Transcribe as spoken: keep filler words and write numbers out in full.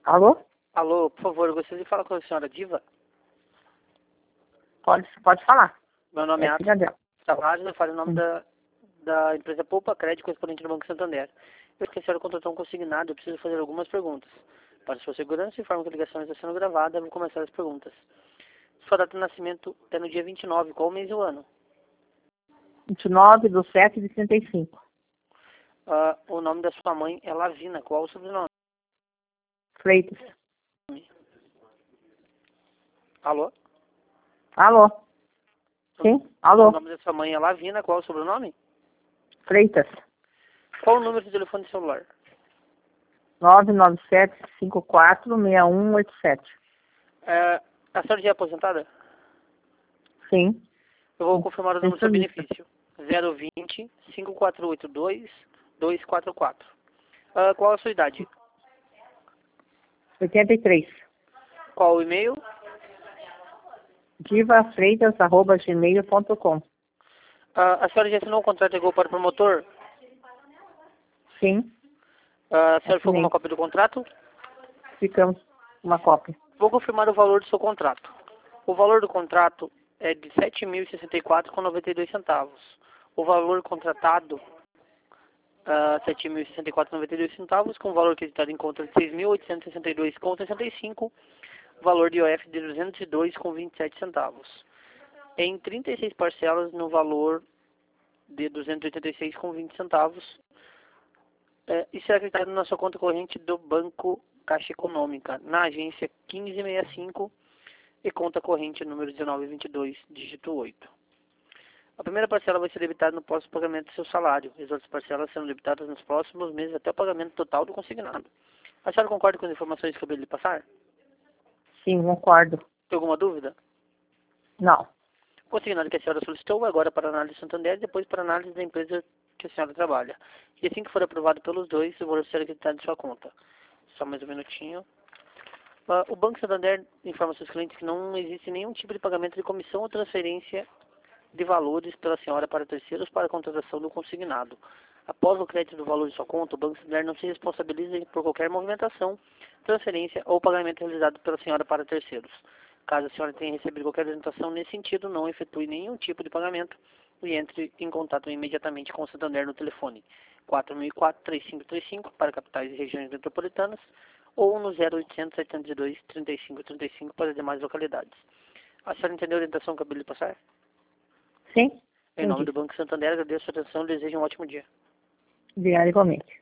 Alô? Alô, por favor, eu gostaria de falar com a senhora Diva. Pode, pode falar. Meu nome é, É Atos filha dela. Tavares, eu falo em nome Hum. da, da empresa Poupa Crédito, correspondente do Banco Santander. Eu sei que a senhora contratou um consignado, eu preciso fazer algumas perguntas. Para sua segurança, informo que a ligação está sendo gravada, vou começar as perguntas. Sua data de nascimento é no dia vinte e nove, qual o mês e o ano? vinte e nove do sete de trinta e cinco. Ah, o nome da sua mãe é Lavina, qual o sobrenome? Freitas. Alô? Alô? Sim? O Alô? nome da sua mãe é Lavina, qual o sobrenome? Freitas. Qual o número de telefone celular? nove nove sete cinco quatro seis um oito sete. É, a senhora já é aposentada? Sim. Eu vou confirmar o número do seu Pensionista. benefício. zero vinte, cinco quatro oito dois, dois quatro quatro. Ah, qual a sua idade? oitenta e três. Qual o e-mail? divafreitas arroba gmail ponto com. Ah, a senhora já assinou o contrato de gol para o promotor? Sim. Ah, a senhora ficou com Assinei. uma cópia do contrato? Ficamos uma cópia. Vou confirmar o valor do seu contrato. O valor do contrato é de sete mil e sessenta e quatro reais com noventa e dois centavos. O valor contratado, uh, sete mil e sessenta e quatro reais com noventa e dois centavos, com o valor acreditado em conta de seis mil oitocentos e sessenta e dois reais com sessenta e cinco, valor de I O F de duzentos e dois reais com vinte e sete centavos. Em trinta e seis parcelas no valor de duzentos e oitenta e seis reais com vinte centavos. É, e será acreditado na sua conta corrente do Banco Caixa Econômica, na agência quinze sessenta e cinco e conta corrente número dezenove vinte e dois, dígito oito. A primeira parcela vai ser debitada no próximo pagamento do seu salário. As outras parcelas serão debitadas nos próximos meses até o pagamento total do consignado. A senhora concorda com as informações que eu acabei de lhe passar? Sim, concordo. Tem alguma dúvida? Não. O consignado que a senhora solicitou agora para análise do Santander e depois para análise da empresa que a senhora trabalha. E assim que for aprovado pelos dois, o valor será acreditado em sua conta. Só mais um minutinho. Uh, o Banco Santander informa seus clientes que não existe nenhum tipo de pagamento de comissão ou transferência de valores pela senhora para terceiros para a contratação do consignado. Após o crédito do valor de sua conta, o Banco Santander não se responsabiliza por qualquer movimentação, transferência ou pagamento realizado pela senhora para terceiros. Caso a senhora tenha recebido qualquer orientação nesse sentido, não efetue nenhum tipo de pagamento e entre em contato imediatamente com o Santander no telefone quatro mil e quatro, três cinco três cinco para capitais e regiões metropolitanas ou no zero oitocentos, setenta e dois, trinta e cinco, trinta e cinco para as demais localidades. A senhora entendeu a orientação que eu acabei de passar? Sim? Em nome Entendi. do Banco Santander, agradeço a sua atenção e desejo um ótimo dia. Obrigada igualmente.